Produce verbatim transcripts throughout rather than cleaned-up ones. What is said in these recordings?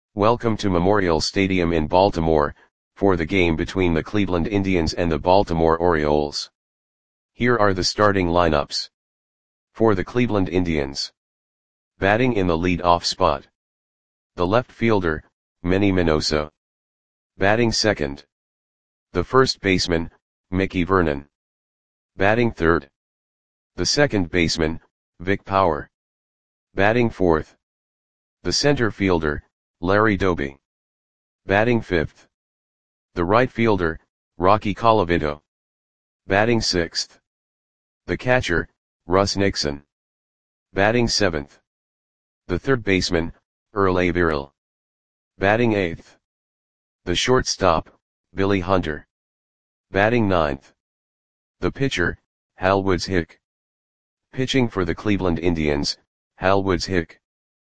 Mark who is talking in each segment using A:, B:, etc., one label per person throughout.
A: Welcome to Memorial Stadium in Baltimore, for the game between the Cleveland Indians and the Baltimore Orioles. Here are the starting lineups. For the Cleveland Indians. Batting in the lead-off spot. The left fielder, Manny Minoso. Batting second. The first baseman, Mickey Vernon. Batting third. The second baseman, Vic Power. Batting fourth. The center fielder, Larry Doby. Batting fifth. The right fielder, Rocky Colavito. Batting sixth. The catcher, Russ Nixon. Batting seventh. The third baseman, Earl Averill. Batting eighth. The shortstop, Billy Hunter. Batting ninth. The pitcher, Hal Woods Hick. Pitching for the Cleveland Indians, Hal Woods Hick.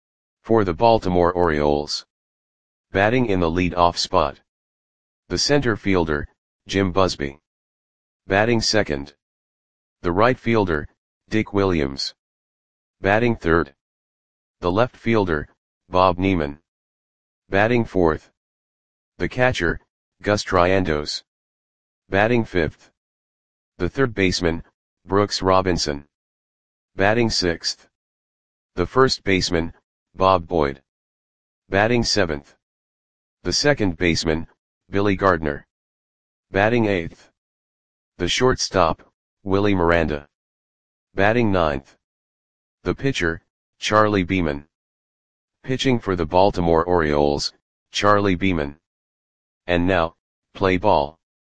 A: For the Baltimore Orioles. Batting in the lead-off spot. The center fielder, Jim Busby. Batting second. The right fielder, Dick Williams. Batting third. The left fielder, Bob Neiman. Batting fourth. The catcher, Gus Triandos. Batting fifth. The third baseman, Brooks Robinson. Batting sixth. The first baseman, Bob Boyd. Batting seventh. The second baseman, Billy Gardner. Batting eighth. The shortstop, Willie Miranda. Batting ninth. The pitcher, Charlie Beeman. Pitching for the Baltimore Orioles, Charlie Beeman. And now, play ball.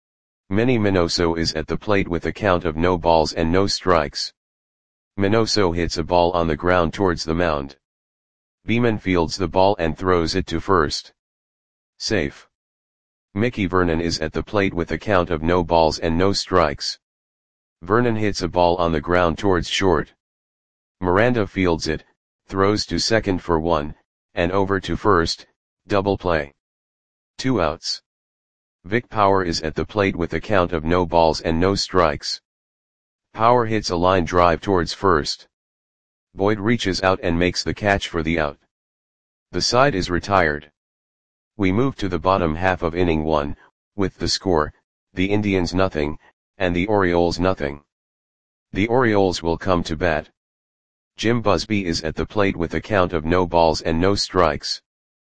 A: Manny Minoso is at the plate with a count of no balls and no strikes. Minoso hits a ball on the ground towards the mound. Beeman fields the ball and throws it to first. Safe. Mickey Vernon is at the plate with a count of no balls and no strikes. Vernon hits a ball on the ground towards short. Miranda fields it, throws to second for one, and over to first, double play. Two outs. Vic Power is at the plate with a count of no balls and no strikes. Power hits a line drive towards first. Boyd reaches out and makes the catch for the out. The side is retired. We move to the bottom half of inning one, with the score, the Indians nothing, and the Orioles nothing. The Orioles will come to bat. Jim Busby is at the plate with a count of no balls and no strikes.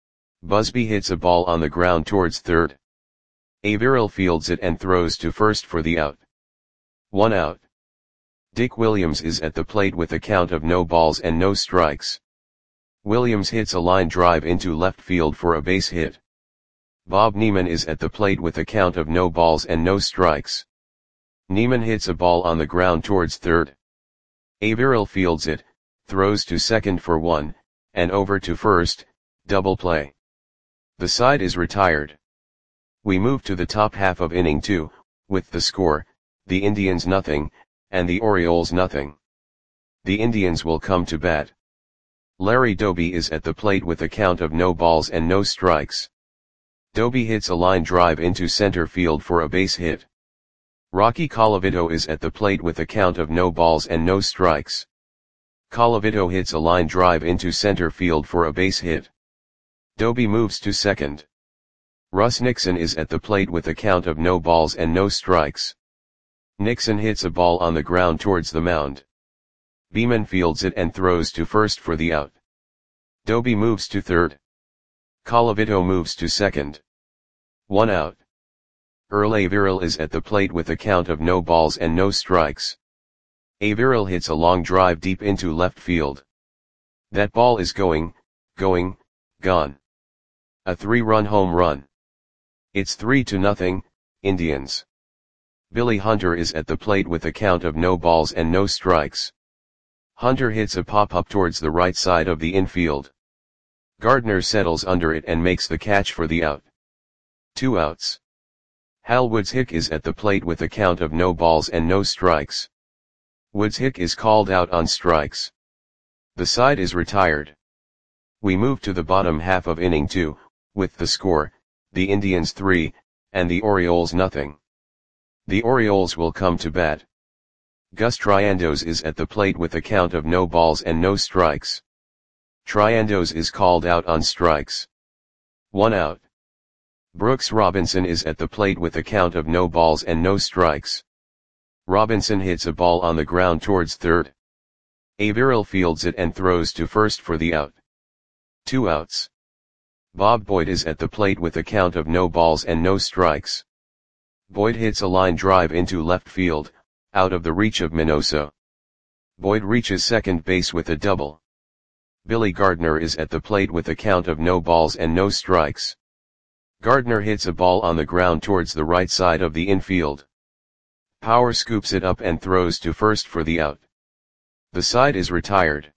A: Busby hits a ball on the ground towards third. Averill fields it and throws to first for the out. One out. Dick Williams is at the plate with a count of no balls and no strikes. Williams hits a line drive into left field for a base hit. Bob Neiman is at the plate with a count of no balls and no strikes. Neiman hits a ball on the ground towards third. Averill fields it, throws to second for one, and over to first, double play. The side is retired. We move to the top half of inning two, with the score, the Indians nothing, and the Orioles nothing. The Indians will come to bat. Larry Doby is at the plate with a count of no balls and no strikes. Doby hits a line drive into center field for a base hit. Rocky Colavito is at the plate with a count of no balls and no strikes. Colavito hits a line drive into center field for a base hit. Doby moves to second. Russ Nixon is at the plate with a count of no balls and no strikes. Nixon hits a ball on the ground towards the mound. Beeman fields it and throws to first for the out. Doby moves to third. Colavito moves to second. One out. Earl Averill is at the plate with a count of no balls and no strikes. Averill hits a long drive deep into left field. That ball is going, going, gone. A three-run home run. It's three to nothing, Indians. Billy Hunter is at the plate with a count of no balls and no strikes. Hunter hits a pop-up towards the right side of the infield. Gardner settles under it and makes the catch for the out. Two outs. Hal Woods Hick is at the plate with a count of no balls and no strikes. Woods Hick is called out on strikes. The side is retired. We move to the bottom half of inning two, with the score, the Indians three, and the Orioles nothing. The Orioles will come to bat. Gus Triandos is at the plate with a count of no balls and no strikes. Triandos is called out on strikes. one out. Brooks Robinson is at the plate with a count of no balls and no strikes. Robinson hits a ball on the ground towards third. Averill fields it and throws to first for the out. Two outs. Bob Boyd is at the plate with a count of no balls and no strikes. Boyd hits a line drive into left field, out of the reach of Minoso. Boyd reaches second base with a double. Billy Gardner is at the plate with a count of no balls and no strikes. Gardner hits a ball on the ground towards the right side of the infield. Power scoops it up and throws to first for the out. The side is retired.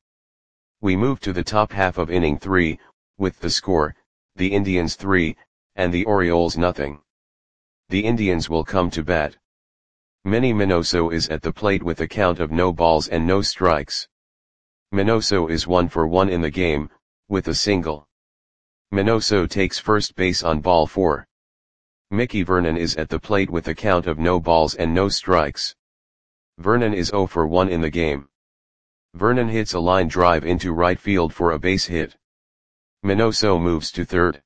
A: We move to the top half of inning three, with the score, the Indians three, and the Orioles nothing. The Indians will come to bat. Manny Minoso is at the plate with a count of no balls and no strikes. Minoso is one for one in the game, with a single. Minoso takes first base on ball four. Mickey Vernon is at the plate with a count of no balls and no strikes. Vernon is zero for one in the game. Vernon hits a line drive into right field for a base hit. Minoso moves to third.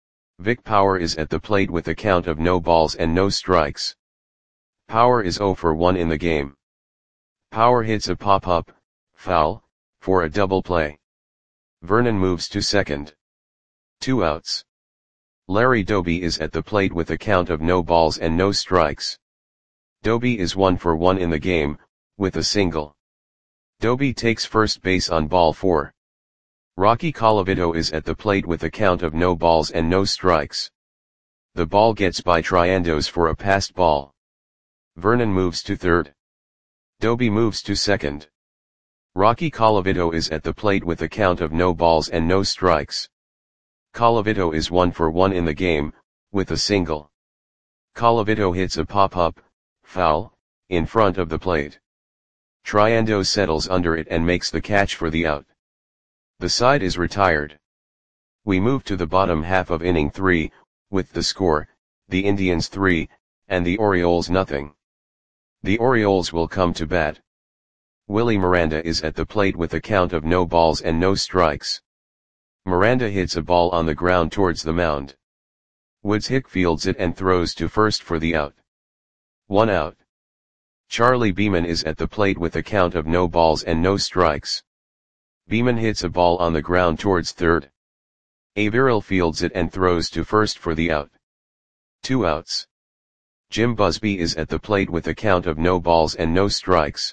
A: Vic Power is at the plate with a count of no balls and no strikes. Power is zero for one in the game. Power hits a pop-up, foul, for a double play. Vernon moves to second. Two outs. Larry Doby is at the plate with a count of no balls and no strikes. Doby is one for one in the game, with a single. Doby takes first base on ball four. Rocky Colavito is at the plate with a count of no balls and no strikes. The ball gets by Triandos for a passed ball. Vernon moves to third. Doby moves to second. Rocky Colavito is at the plate with a count of no balls and no strikes. Colavito is one for one in the game, with a single. Colavito hits a pop-up, foul, in front of the plate. Triandos settles under it and makes the catch for the out. The side is retired. We move to the bottom half of inning three, with the score, the Indians three, and the Orioles nothing. The Orioles will come to bat. Willie Miranda is at the plate with a count of no balls and no strikes. Miranda hits a ball on the ground towards the mound. Woods Hick fields it and throws to first for the out. One out. Charlie Beeman is at the plate with a count of no balls and no strikes. Beeman hits a ball on the ground towards third. Averill fields it and throws to first for the out. Two outs. Jim Busby is at the plate with a count of no balls and no strikes.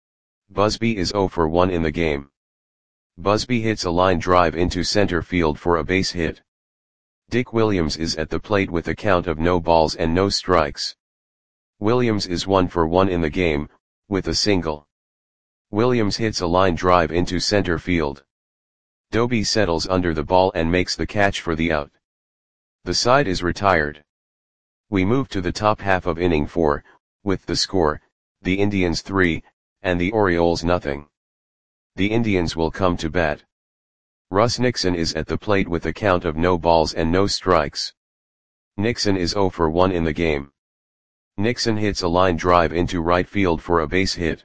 A: Busby is zero for one in the game. Busby hits a line drive into center field for a base hit. Dick Williams is at the plate with a count of no balls and no strikes. Williams is one for one in the game, with a single. Williams hits a line drive into center field. Doby settles under the ball and makes the catch for the out. The side is retired. We move to the top half of inning four, with the score, the Indians three, and the Orioles nothing. The Indians will come to bat. Russ Nixon is at the plate with a count of no balls and no strikes. Nixon is zero for one in the game. Nixon hits a line drive into right field for a base hit.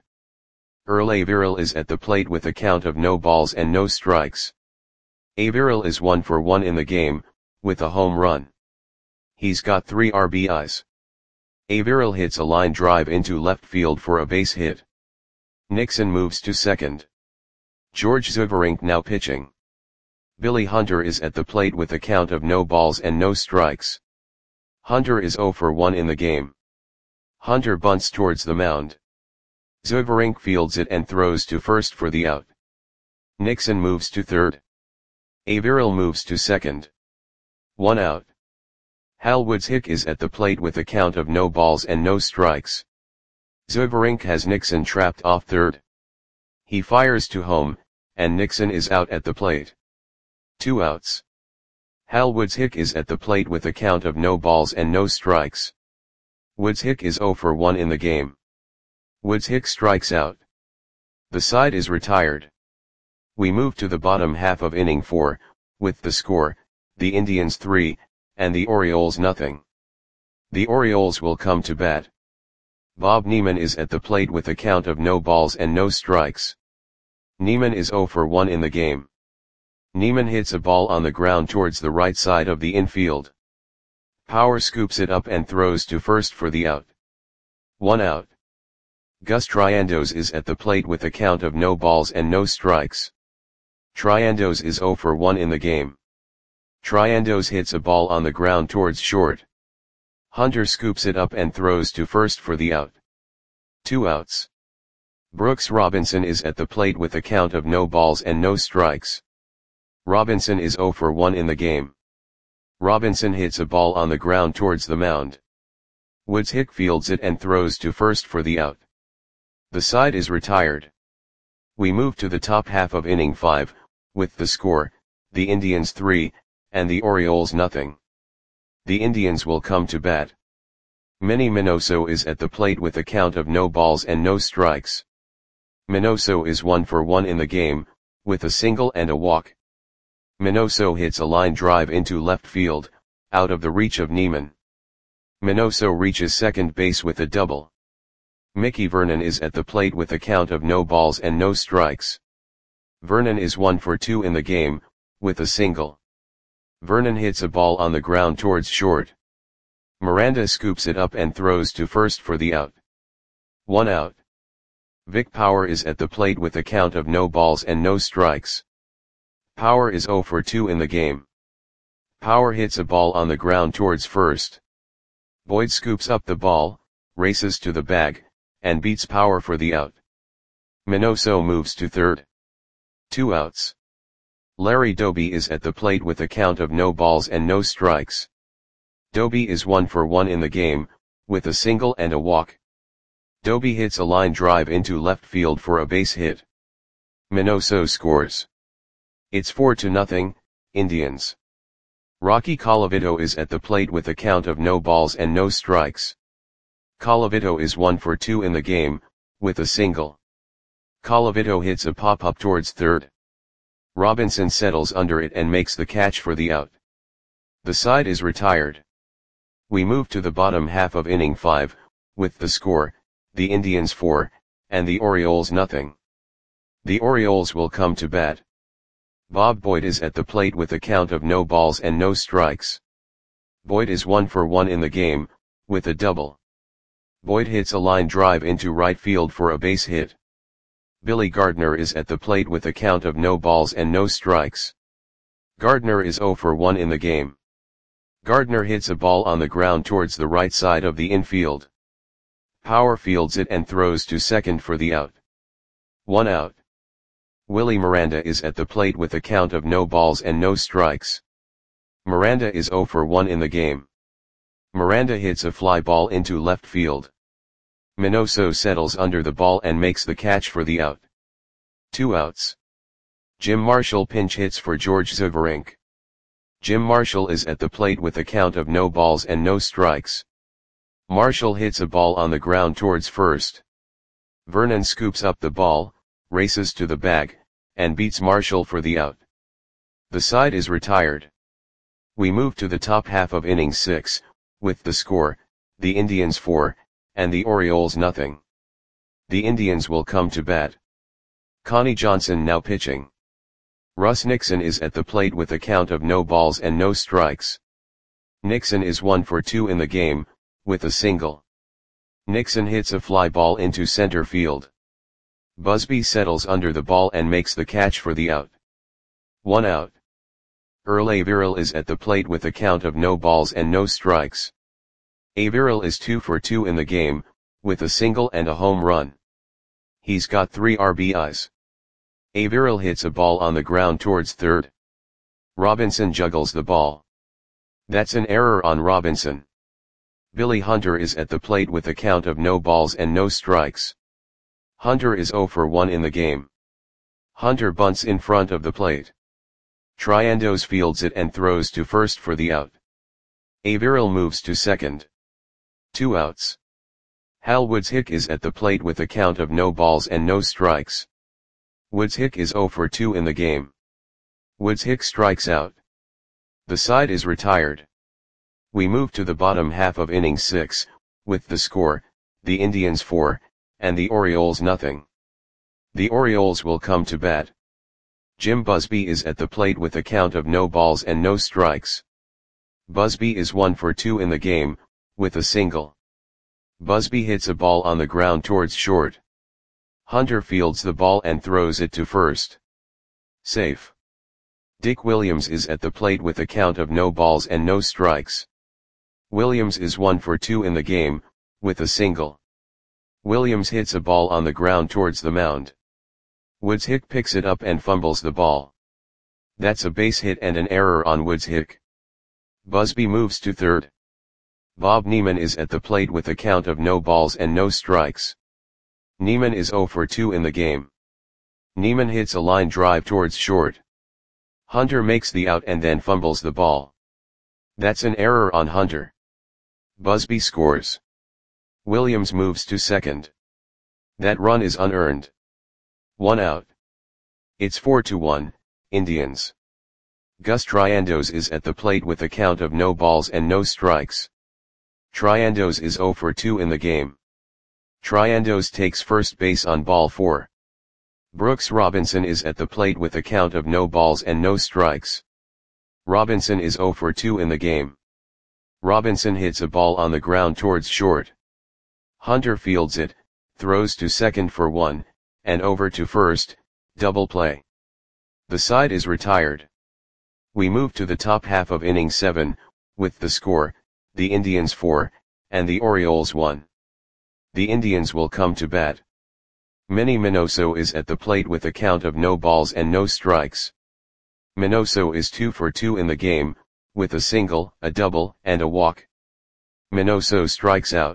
A: Earl Averill is at the plate with a count of no balls and no strikes. Averill is one for one in the game, with a home run. He's got three R B Is. Averill hits a line drive into left field for a base hit. Nixon moves to second. George Zuverink now pitching. Billy Hunter is at the plate with a count of no balls and no strikes. Hunter is zero for one in the game. Hunter bunts towards the mound. Zuverink fields it and throws to first for the out. Nixon moves to third. Averill moves to second. One out. Hal Woods Hick is at the plate with a count of no balls and no strikes. Zuverink has Nixon trapped off third. He fires to home, and Nixon is out at the plate. Two outs. Hal Woods Hick is at the plate with a count of no balls and no strikes. Woods Hick is zero for one in the game. Woods Hick strikes out. The side is retired. We move to the bottom half of inning four, with the score, the Indians three, and the Orioles nothing. The Orioles will come to bat. Bob Neiman is at the plate with a count of no balls and no strikes. Neiman is zero for one in the game. Neiman hits a ball on the ground towards the right side of the infield. Power scoops it up and throws to first for the out. One out. Gus Triandos is at the plate with a count of no balls and no strikes. Triandos is zero for one in the game. Triandos hits a ball on the ground towards short. Hunter scoops it up and throws to first for the out. Two outs. Brooks Robinson is at the plate with a count of no balls and no strikes. Robinson is zero for one in the game. Robinson hits a ball on the ground towards the mound. Woods Hick fields it and throws to first for the out. The side is retired. We move to the top half of inning five, with the score, the Indians three, and the Orioles nothing. The Indians will come to bat. Manny Minoso is at the plate with a count of no balls and no strikes. Minoso is one for one in the game, with a single and a walk. Minoso hits a line drive into left field, out of the reach of Neiman. Minoso reaches second base with a double. Mickey Vernon is at the plate with a count of no balls and no strikes. Vernon is one for two in the game, with a single. Vernon hits a ball on the ground towards short. Miranda scoops it up and throws to first for the out. One out. Vic Power is at the plate with a count of no balls and no strikes. Power is zero for two in the game. Power hits a ball on the ground towards first. Boyd scoops up the ball, races to the bag, and beats Power for the out. Minoso moves to third. Two outs. Larry Doby is at the plate with a count of no balls and no strikes. Doby is one for one in the game, with a single and a walk. Doby hits a line drive into left field for a base hit. Minoso scores. It's four to nothing, Indians. Rocky Colavito is at the plate with a count of no balls and no strikes. Colavito is one for two in the game, with a single. Colavito hits a pop-up towards third. Robinson settles under it and makes the catch for the out. The side is retired. We move to the bottom half of inning five, with the score, the Indians four, and the Orioles nothing. The Orioles will come to bat. Bob Boyd is at the plate with a count of no balls and no strikes. Boyd is one for one in the game, with a double. Boyd hits a line drive into right field for a base hit. Billy Gardner is at the plate with a count of no balls and no strikes. Gardner is zero for one in the game. Gardner hits a ball on the ground towards the right side of the infield. Power fields it and throws to second for the out. One out. Willie Miranda is at the plate with a count of no balls and no strikes. Miranda is zero for one in the game. Miranda hits a fly ball into left field. Minoso settles under the ball and makes the catch for the out. Two outs. Jim Marshall pinch hits for George Zuverink. Jim Marshall is at the plate with a count of no balls and no strikes. Marshall hits a ball on the ground towards first. Vernon scoops up the ball, races to the bag, and beats Marshall for the out. The side is retired. We move to the top half of inning six, with the score, the Indians four, and the Orioles nothing. The Indians will come to bat. Connie Johnson now pitching. Russ Nixon is at the plate with a count of no balls and no strikes. Nixon is one for two in the game, with a single. Nixon hits a fly ball into center field. Busby settles under the ball and makes the catch for the out. One out. Earl Averill is at the plate with a count of no balls and no strikes. Averill is two for two in the game, with a single and a home run. He's got three R B Is. Averill hits a ball on the ground towards third. Robinson juggles the ball. That's an error on Robinson. Billy Hunter is at the plate with a count of no balls and no strikes. Hunter is zero for one in the game. Hunter bunts in front of the plate. Triandos fields it and throws to first for the out. Averill moves to second. Two outs. Hal Woods Hick is at the plate with a count of no balls and no strikes. Woods Hick is zero for two in the game. Woods Hick strikes out. The side is retired. We move to the bottom half of inning six, with the score, the Indians four, and the Orioles nothing. The Orioles will come to bat. Jim Busby is at the plate with a count of no balls and no strikes. Busby is one for two in the game, with a single. Busby hits a ball on the ground towards short. Hunter fields the ball and throws it to first. Safe. Dick Williams is at the plate with a count of no balls and no strikes. Williams is one for two in the game, with a single. Williams hits a ball on the ground towards the mound. Woods Hick picks it up and fumbles the ball. That's a base hit and an error on Woods Hick. Busby moves to third. Bob Neiman is at the plate with a count of no balls and no strikes. Neiman is zero for two in the game. Neiman hits a line drive towards short. Hunter makes the out and then fumbles the ball. That's an error on Hunter. Busby scores. Williams moves to second. That run is unearned. One out. It's four to one, Indians. Gus Triandos is at the plate with a count of no balls and no strikes. Triandos is zero for two in the game. Triandos takes first base on ball four. Brooks Robinson is at the plate with a count of no balls and no strikes. Robinson is zero for two in the game. Robinson hits a ball on the ground towards short. Hunter fields it, throws to second for one, and over to first, double play. The side is retired. We move to the top half of inning seven, with the score, the Indians four, and the Orioles one. The Indians will come to bat. Manny Minoso is at the plate with a count of no balls and no strikes. Minoso is two for two in the game, with a single, a double, and a walk. Minoso strikes out.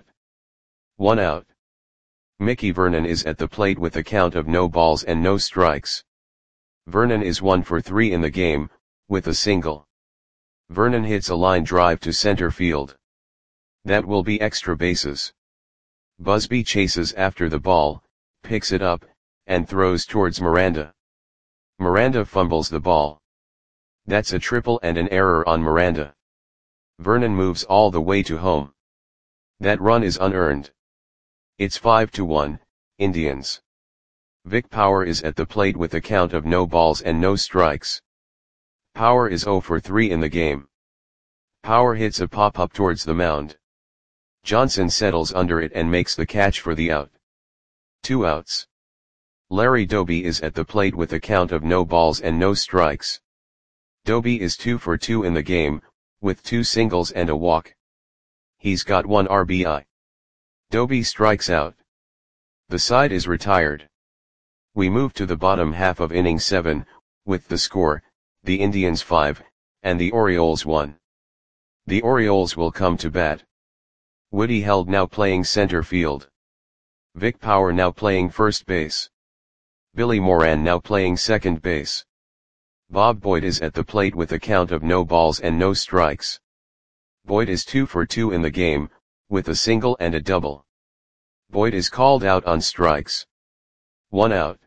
A: One out. Mickey Vernon is at the plate with a count of no balls and no strikes. Vernon is one for three in the game, with a single. Vernon hits a line drive to center field. That will be extra bases. Busby chases after the ball, picks it up, and throws towards Miranda. Miranda fumbles the ball. That's a triple and an error on Miranda. Vernon moves all the way to home. That run is unearned. It's five to one, Indians. Vic Power is at the plate with a count of no balls and no strikes. Power is zero for three in the game. Power hits a pop-up towards the mound. Johnson settles under it and makes the catch for the out. Two outs. Larry Doby is at the plate with a count of no balls and no strikes. Doby is two for two in the game, with two singles and a walk. He's got one R B I. Doby strikes out. The side is retired. We move to the bottom half of inning seven, with the score, the Indians five, and the Orioles one. The Orioles will come to bat. Woody Held now playing center field. Vic Power now playing first base. Billy Moran now playing second base. Bob Boyd is at the plate with a count of no balls and no strikes. Boyd is two for two in the game, with a single and a double. Boyd is called out on strikes. One out.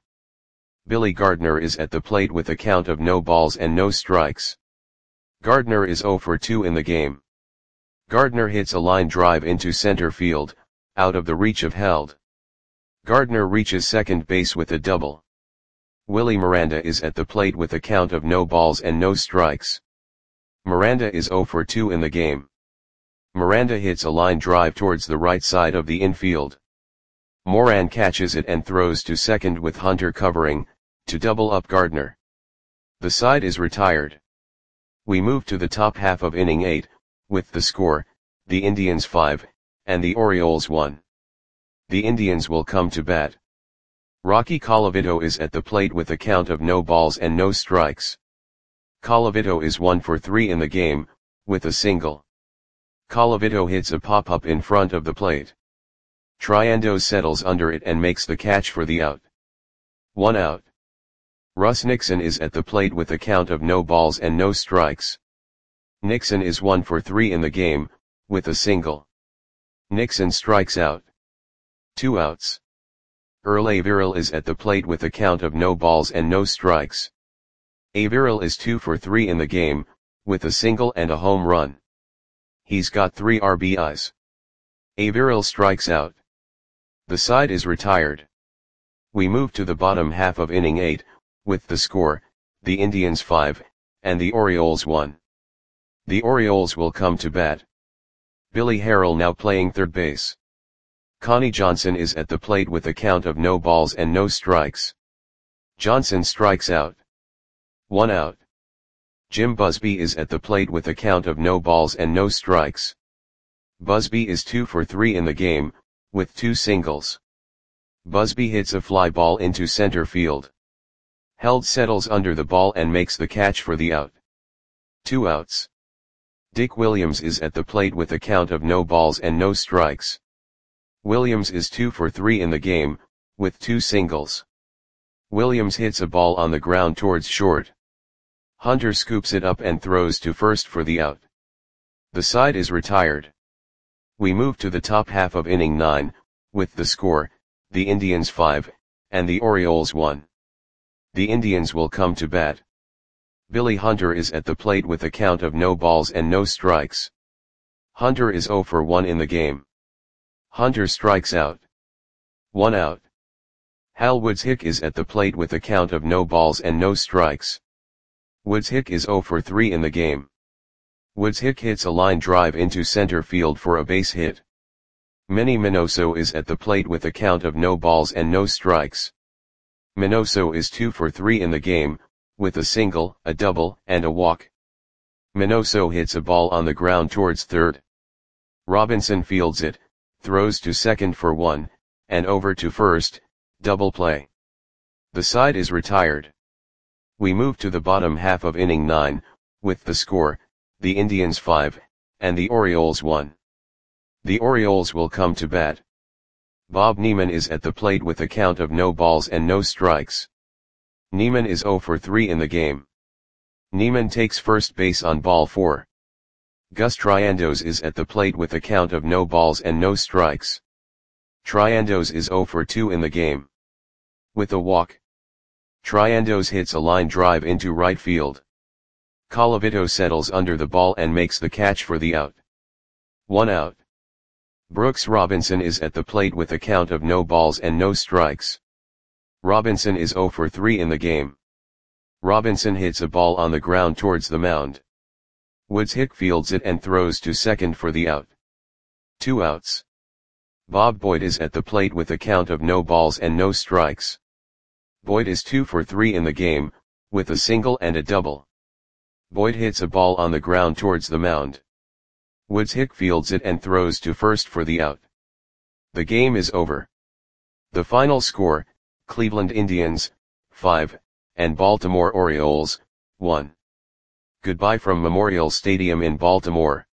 A: Billy Gardner is at the plate with a count of no balls and no strikes. Gardner is zero for two in the game. Gardner hits a line drive into center field, out of the reach of Held. Gardner reaches second base with a double. Willie Miranda is at the plate with a count of no balls and no strikes. Miranda is zero for two in the game. Miranda hits a line drive towards the right side of the infield. Moran catches it and throws to second with Hunter covering, to double up Gardner. The side is retired. We move to the top half of inning eight, with the score, the Indians five, and the Orioles one. The Indians will come to bat. Rocky Colavito is at the plate with a count of no balls and no strikes. Colavito is one for three in the game, with a single. Colavito hits a pop-up in front of the plate. Triandos settles under it and makes the catch for the out. One out. Russ Nixon is at the plate with a count of no balls and no strikes. Nixon is one for three in the game, with a single. Nixon strikes out. Two outs. Earl Averill is at the plate with a count of no balls and no strikes. Averill is two for three in the game, with a single and a home run. He's got three R B Is. Averill strikes out. The side is retired. We move to the bottom half of inning eight, with the score, the Indians five, and the Orioles one. The Orioles will come to bat. Billy Harrell now playing third base. Connie Johnson is at the plate with a count of no balls and no strikes. Johnson strikes out. One out. Jim Busby is at the plate with a count of no balls and no strikes. Busby is two for three in the game, with two singles. Busby hits a fly ball into center field. Held settles under the ball and makes the catch for the out. Two outs. Dick Williams is at the plate with a count of no balls and no strikes. Williams is two for three in the game, with two singles. Williams hits a ball on the ground towards short. Hunter scoops it up and throws to first for the out. The side is retired. We move to the top half of inning nine, with the score, the Indians five, and the Orioles one. The Indians will come to bat. Billy Hunter is at the plate with a count of no balls and no strikes. Hunter is zero for one in the game. Hunter strikes out. One out. Hal Woods-Hick is at the plate with a count of no balls and no strikes. Woods-Hick is zero for three in the game. Woods-Hick hits a line drive into center field for a base hit. Manny Minoso is at the plate with a count of no balls and no strikes. Minoso is two for three in the game, with a single, a double, and a walk. Minoso hits a ball on the ground towards third. Robinson fields it, throws to second for one, and over to first, double play. The side is retired. We move to the bottom half of inning nine, with the score, the Indians five, and the Orioles one. The Orioles will come to bat. Bob Neiman is at the plate with a count of no balls and no strikes. Neiman is zero for three in the game. Neiman takes first base on ball four. Gus Triandos is at the plate with a count of no balls and no strikes. Triandos is zero for two in the game. With a walk. Triandos hits a line drive into right field. Colavito settles under the ball and makes the catch for the out. One out. Brooks Robinson is at the plate with a count of no balls and no strikes. Robinson is zero for three in the game. Robinson hits a ball on the ground towards the mound. Woods-Hick fields it and throws to second for the out. Two outs. Bob Boyd is at the plate with a count of no balls and no strikes. Boyd is two for three in the game, with a single and a double. Boyd hits a ball on the ground towards the mound. Woods-Hick fields it and throws to first for the out. The game is over. The final score, Cleveland Indians, five, and Baltimore Orioles, one. Goodbye from Memorial Stadium in Baltimore.